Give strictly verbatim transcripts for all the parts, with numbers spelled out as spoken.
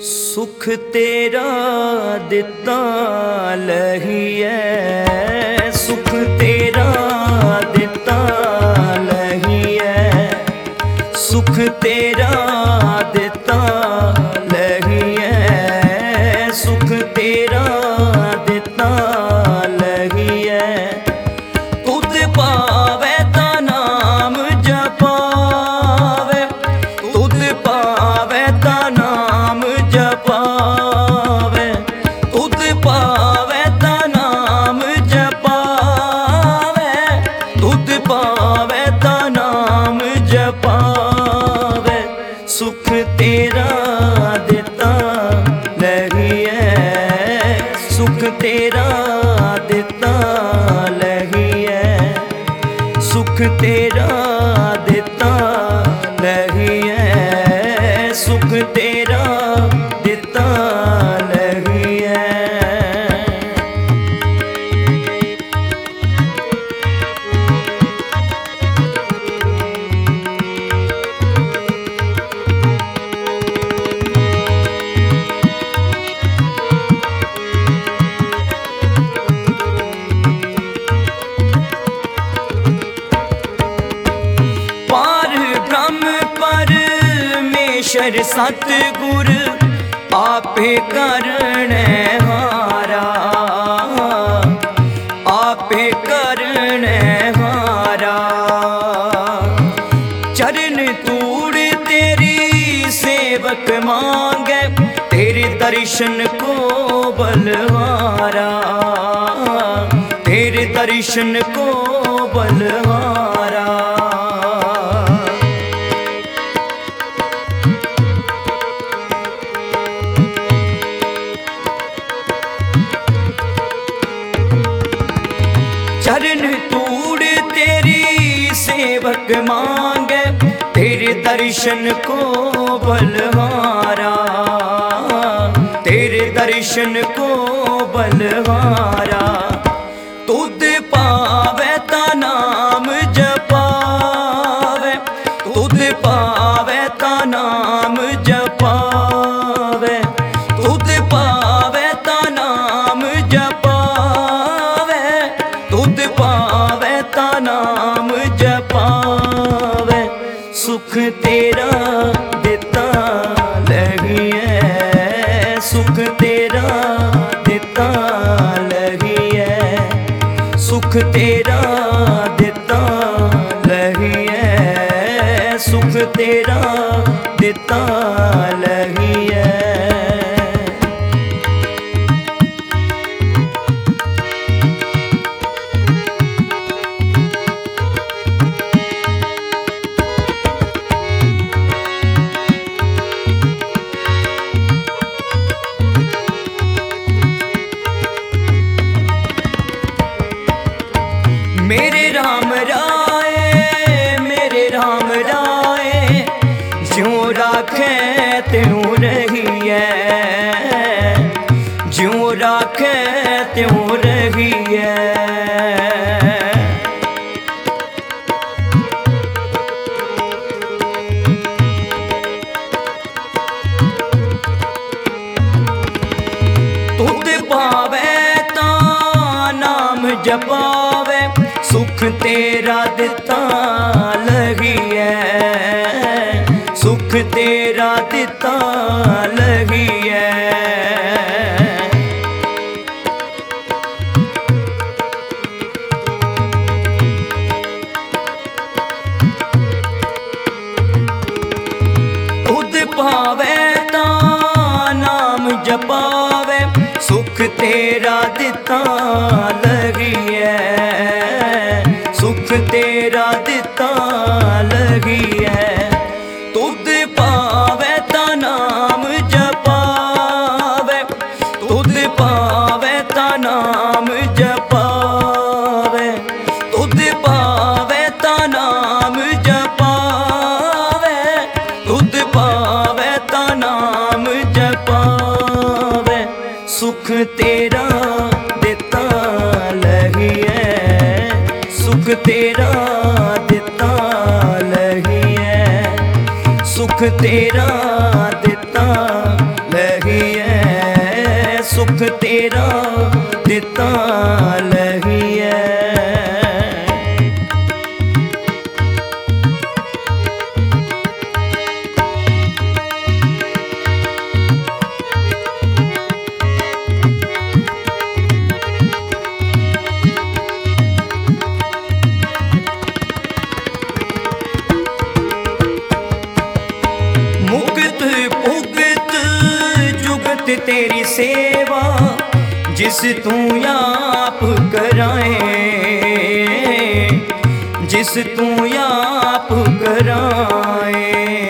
सुख तेरा दिता लहिए, सुख तेरा दिता लहिए, सुख तेरा दिता लहिए, सुख तेरा दिता लहिए। तुध पावे ता नाम जपावे, तुध पावे ता नाम जपावे, तुध पावे ता नाम जपावे, तुध पावे ता नाम जपावे। सुख तेरा दिता लहिए, सुख तेरा दिता लहिए, सुख तेरा दिता लहिए, सुख तेरा दिता लहिए। परमेश्वर सतगुर आपे करने हारा, आपे करने हारा। चरण तूड़ तेरी सेवक मांगे, तेरे दर्शन को बलहारा, तेरे दर्शन को बलहारा। चरण तूड़ तेरी सेवक मांगे, तेरे दर्शन को बलहारा, तेरे दर्शन को बलहारा। तुध पावे ता नाम जपावे, तुध पावे ता नाम जपावे, तुध पावे ता नाम जपावे, तुध पावे ता नाम जपावे। सुख तेरा दिता लहिए, सुख तेरा दिता लहिए, सुख तेरा दिता लहिए, सुख तेरा दिता लहिए। मेरे राम राय, मेरे राम राय, ज्यों राखे त्यों रहिए, ज्यों राखे त्यों रहिए। तुध पावे ता नाम जपावे, सुख तेरा दिता लहिए, सुख तेरा दिता लहिए। तुध पावे ता नाम जपावे, सुख तेरा दिता लहिए, सुख तेरा दिता लहिए। तुध पावे ता नाम जपावे, तुध पावे ता नाम जपावे, तुध पावे ता नाम जपावे, तुध पावे ता नाम जपावे। सुख तेरा दिता लहिए, सुख तेरा दिता लहिए, सुख तेरा दिता लहिए। सुख तेरा दिता लहिए। मुक्त भुगत जुगत तेरी सेवा जिस तू आप कराए, जिस तू आप कराए।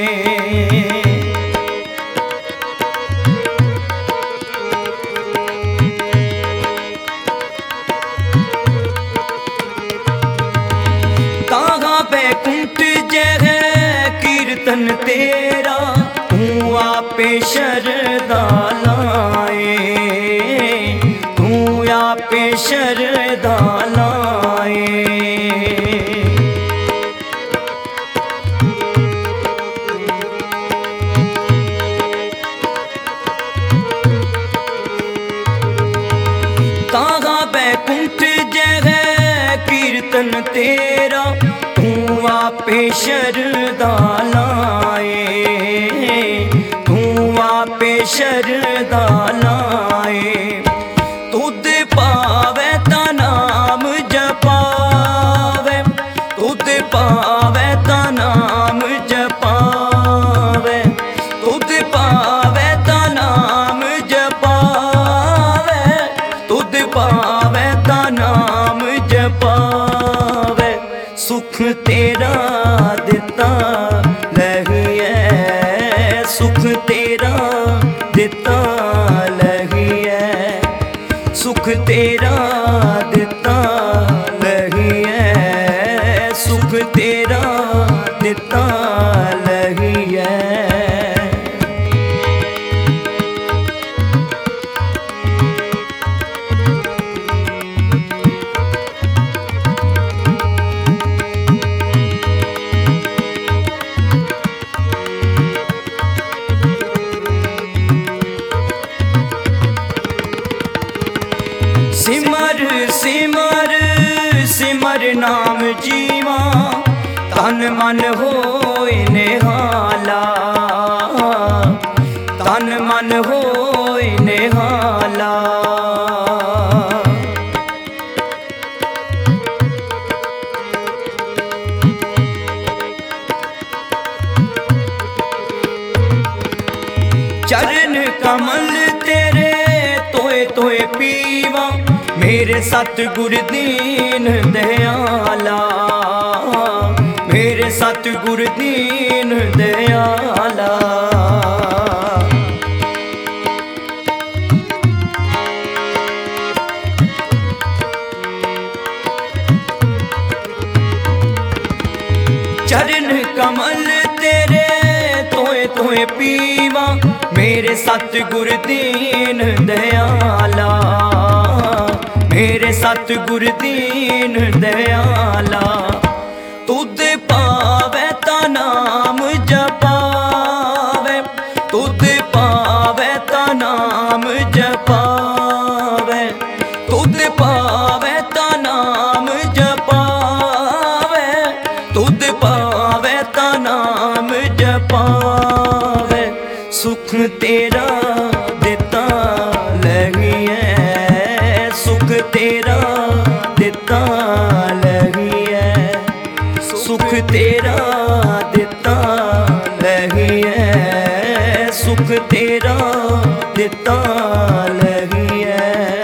तागा बैकुंठ जह कीर्तन तेरा तू आपे शरदा लाए, तू आपे शरदा लाए। तागा बैकुंठ जह कीर्तन तेरा तू आपे शरदा लाए, तू आपे शरदा लाए। तुद पावे ता नाम जपावे, तुद पावे ता नाम जपावे, तुद पावे ता नाम जपावे, तुद पावे ता नाम जपावे। सुख तेरा दिता लहिए, सुख तेरा दिता लहिए, सुख तेरा दिता लहिए, सुख तेरा दिता लहिए। सिमर सिमर सिमर नाम जीवा तन मन होए निहाला, तन मन होए निहाला। चरण कमल तेरे तोए तोए पीवा मेरे सतगुर दीन दयाला, मेरे सतगुर दीन दयाला। चरण कमल तेरे तोए तोए पीवा मेरे सतगुर दीन दयाला, मेरे सतगुर दीन दयाला। तुद पावे ता नाम जपावे, तुद पावे ता नाम जपावे, तुद पावे ता नाम जपावे, तुद पावे ता नाम जपावे। सुख तेरा दिता लहिए, सुख तेरा दिता लहिए, सुख तेरा दिता लहिए, सुख तेरा दिता लहिए।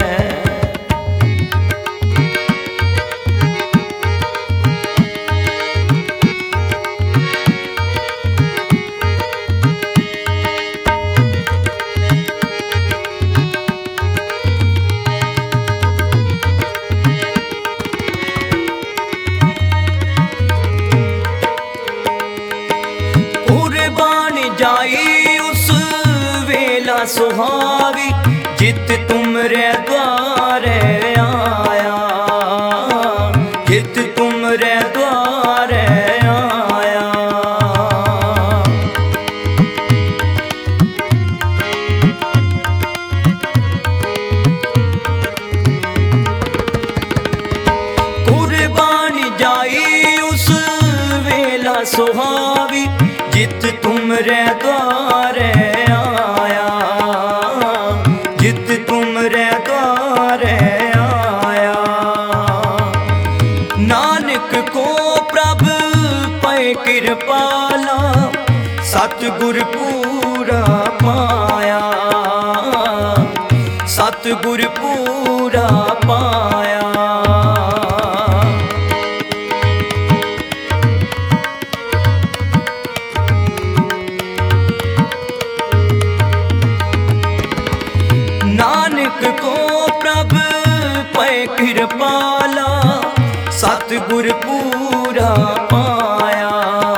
जाई उस वेला सुहावी जित तुमरे द्वारे आया, जित तुमरे द्वारे आया। सुहावी जित तुमरे द्वारे आया, जित तुमरे द्वारे आया। नानक को प्रभ पै कृपाला सतगुर पूरा पाया, सतगुर पूरा पाया। नानक को प्रभ पै कृपाला सतगुर पूरा पाया,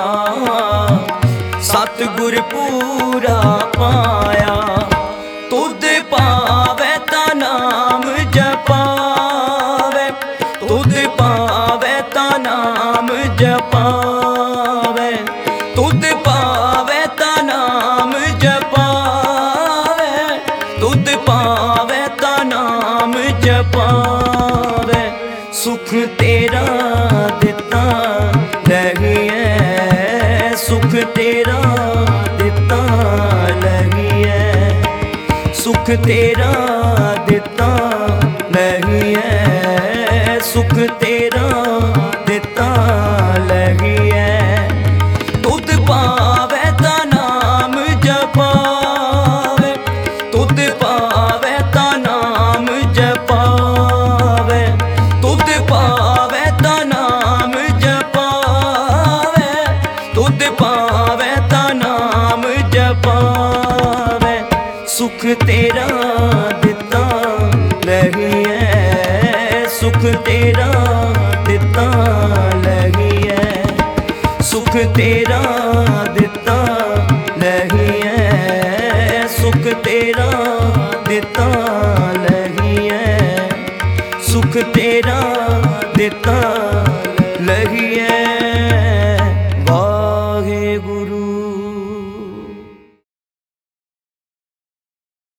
सतगुर पूरा पाया। तुध पावे ता नाम जपावे, तुध पावे ता नाम जपावे, तुध पावे ता नाम जपावे, तुध पावे ता नाम जपावे। सुख तेरा दिता लगिए, सुख तेरा दिता लगिए, सुख तेरा दिता लगिए, सुख तेरा दिता लगिए। तुध पावे ता नाम जपावे, तुध पावे ता नाम जपावे, तुध पावे ता नाम जपावे, तुध पावे ता नाम जपावे। सुख तेरा दिता लगिए, सुख तेरा दिता लगिए, सुख तेरा दिता लगिए, सुख तेरा दिता लगिए, सुख तेरा दिता